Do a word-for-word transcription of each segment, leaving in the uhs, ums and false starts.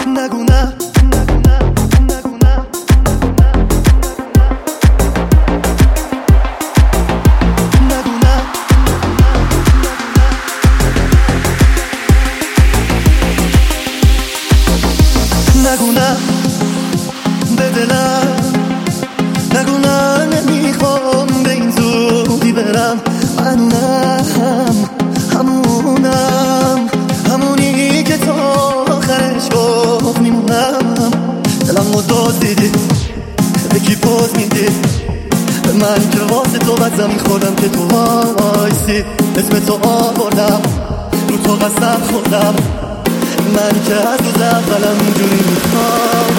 نگو نه نگو نه به دلم، نگو نه نمیخوام به این زودی برم. منونم همونم همونی که تا آخرش گفت میمونم. دلم رو داد دیدی به کی پوز میدی، به من که واسه تو بد زمین خوردم که تو وایسی. اسم تو آوردم رو تو قسم خوردم، من که از روز اولم اینجوری میخوام.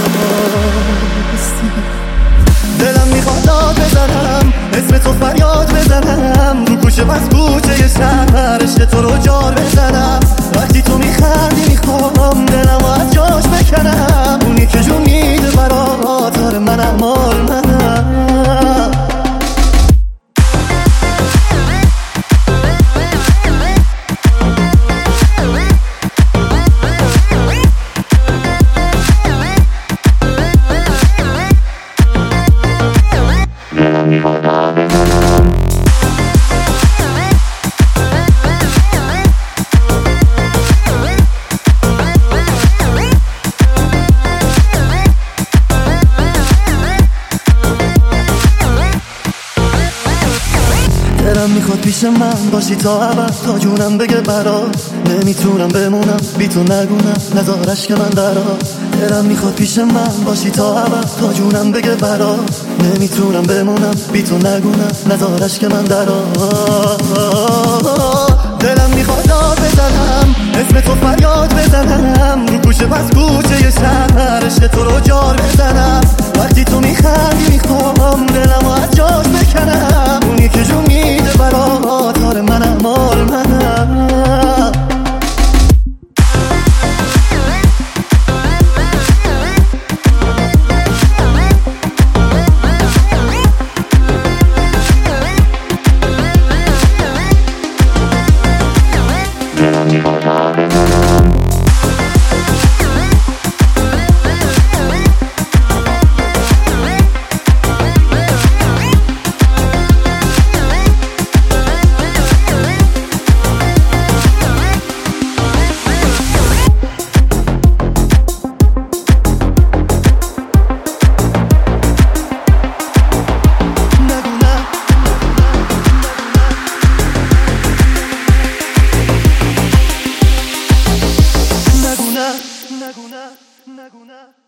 دلم میخواد داد بزنم، اسم تو فریاد بزنم، رو کوچه بس کوچه شهر عشق تو رو جار بزنم. وقتی تو میخندی میخوام دلم از جاش بکنم، اونی که جون میده برات آره منم مال منم. دلم میخواد پیش من باشی تا ابد، تا جونم بگه برات نمیتونم بمونم بی تو. نگونم نذارش که من درات. دلم میخواد پیش من باشی تا ابد، تا جونم بگه برات نمیتونم بمونم بی تو. نگونم نذارش که من درات. دلم میخواد داد بزنم، اسم تو فریاد بزنم، رو کوچه پس کوچه شهر عشق تو رو جار بزنم. وقتی تو میخندی میخوام دلم رو از جاش بکنم، اونی که جون میده برات آره منم مال منم. Naguna, Naguna.